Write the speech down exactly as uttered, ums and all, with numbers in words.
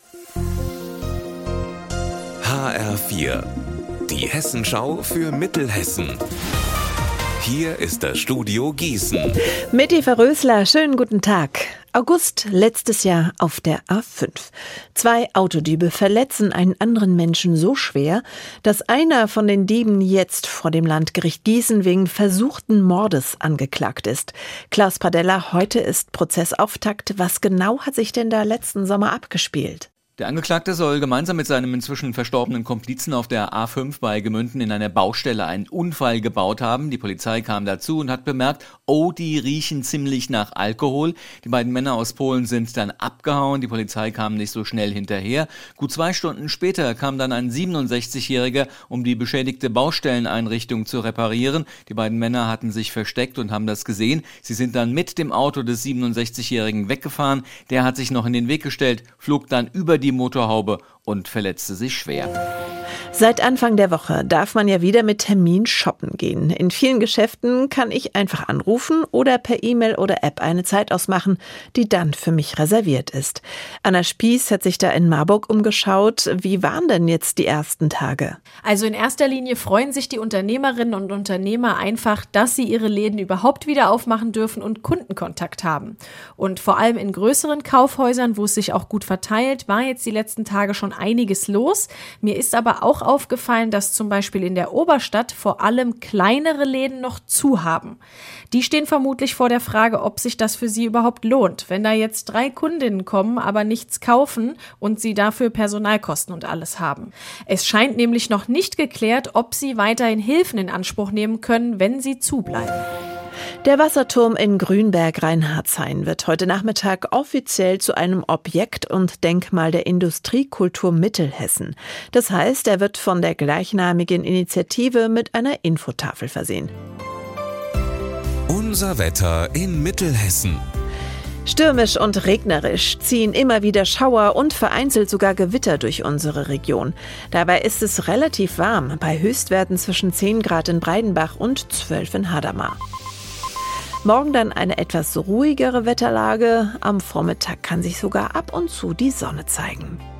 H R vier, die Hessenschau für Mittelhessen. Hier ist das Studio Gießen. Mit Eva Rösler, schönen guten Tag. August letztes Jahr auf der A fünf. Zwei Autodiebe verletzen einen anderen Menschen so schwer, dass einer von den Dieben jetzt vor dem Landgericht Gießen wegen versuchten Mordes angeklagt ist. Klaus Padella, heute ist Prozessauftakt. Was genau hat sich denn da letzten Sommer abgespielt? Der Angeklagte soll gemeinsam mit seinem inzwischen verstorbenen Komplizen auf der A fünf bei Gemünden in einer Baustelle einen Unfall gebaut haben. Die Polizei kam dazu und hat bemerkt, oh, die riechen ziemlich nach Alkohol. Die beiden Männer aus Polen sind dann abgehauen. Die Polizei kam nicht so schnell hinterher. Gut zwei Stunden später kam dann ein siebenundsechzigjähriger, um die beschädigte Baustelleneinrichtung zu reparieren. Die beiden Männer hatten sich versteckt und haben das gesehen. Sie sind dann mit dem Auto des siebenundsechzigjährigen weggefahren. Der hat sich noch in den Weg gestellt, flog dann über die die Motorhaube und verletzte sich schwer. Seit Anfang der Woche darf man ja wieder mit Termin shoppen gehen. In vielen Geschäften kann ich einfach anrufen oder per E-Mail oder App eine Zeit ausmachen, die dann für mich reserviert ist. Anna Spieß hat sich da in Marburg umgeschaut. Wie waren denn jetzt die ersten Tage? Also in erster Linie freuen sich die Unternehmerinnen und Unternehmer einfach, dass sie ihre Läden überhaupt wieder aufmachen dürfen und Kundenkontakt haben. Und vor allem in größeren Kaufhäusern, wo es sich auch gut verteilt, war jetzt die letzten Tage schon einiges los. Mir ist aber auch aufgefallen, dass zum Beispiel in der Oberstadt vor allem kleinere Läden noch zu haben. Die stehen vermutlich vor der Frage, ob sich das für sie überhaupt lohnt, wenn da jetzt drei Kundinnen kommen, aber nichts kaufen und sie dafür Personalkosten und alles haben. Es scheint nämlich noch nicht geklärt, ob sie weiterhin Hilfen in Anspruch nehmen können, wenn sie zubleiben. Der Wasserturm in Grünberg-Reinhardtshain wird heute Nachmittag offiziell zu einem Objekt und Denkmal der Industriekultur Mittelhessen. Das heißt, er wird von der gleichnamigen Initiative mit einer Infotafel versehen. Unser Wetter in Mittelhessen. Stürmisch und regnerisch ziehen immer wieder Schauer und vereinzelt sogar Gewitter durch unsere Region. Dabei ist es relativ warm, bei Höchstwerten zwischen zehn Grad in Breidenbach und zwölf in Hadamar. Morgen dann eine etwas ruhigere Wetterlage. Am Vormittag kann sich sogar ab und zu die Sonne zeigen.